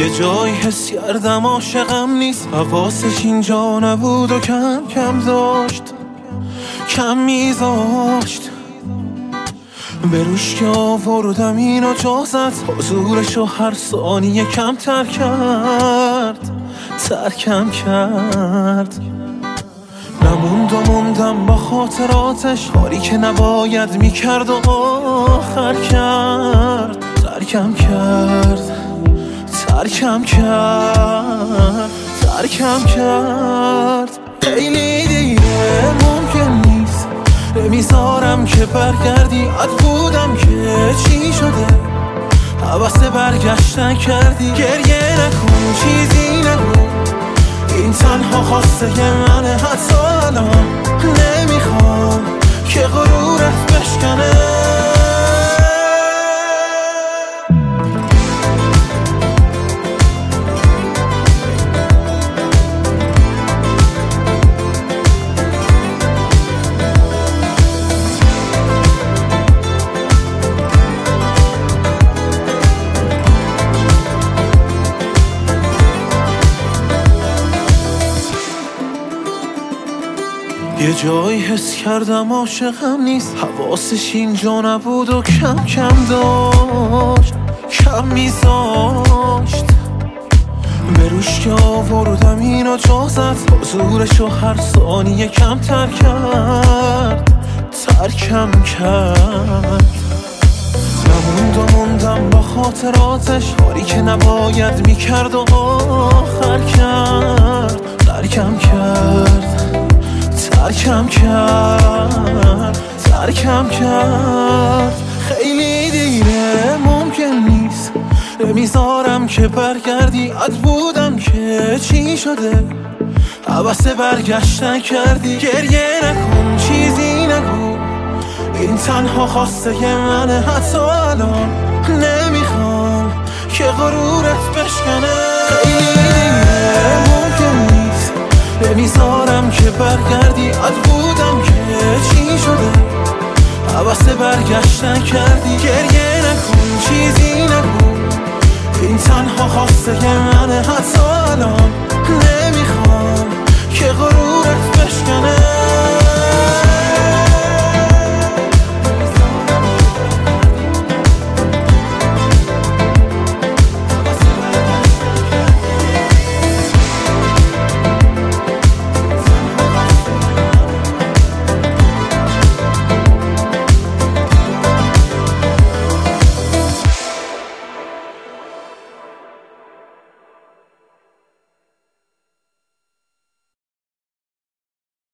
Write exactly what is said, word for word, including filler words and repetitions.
یه جایی حس کردم عاشقم نیست، حواسش اینجا نبود و کم کم داشت کم میذاشت. به روش که آوردم اینو جا زد، حضورشو هر ثانیه کم تر کرد ترکم کرد. نموند و موندم با خاطراتش، کاری که نباید میکرد و آخر کرد ترکم کرد ترکم کرد ترکم کرد. خیلی دیگه ممکن نیست، نمیذارم که برگردی. اد بودم که چی شده، حوث برگشتن کردی. گریه نکن چیزی نگو، این تنها خواسته منه. حتی الان نمیخوام که غرورت بشکنه. یه جایی حس کردم عاشقم نیست، حواسش اینجا نبود و کم کم داشت کم میذاشت. به روش که آوردم اینو جا زد، حضورشو هر ثانیه کم تر کرد ترکم کرد. نموند و موندم با خاطراتش، کاری که نباید میکرد و آخر کرد ترکم کرد ترکم کرد ترکم کرد. خیلی دیره ممکن نیست، نمیذارم که برگردی. اد بودم که چی شده، حوث برگشتن کردی. گریه نکن چیزی نگو، این تنها خواسته منه. حتی الان نمیخوام که غرورت بشکنه. خیلی دیره ممکن نیست، نمیذارم که برگردی. اد بودم که چی شده، حوث برگشتن کردی. گریه نکن چیزی نگو، این تنها خواسته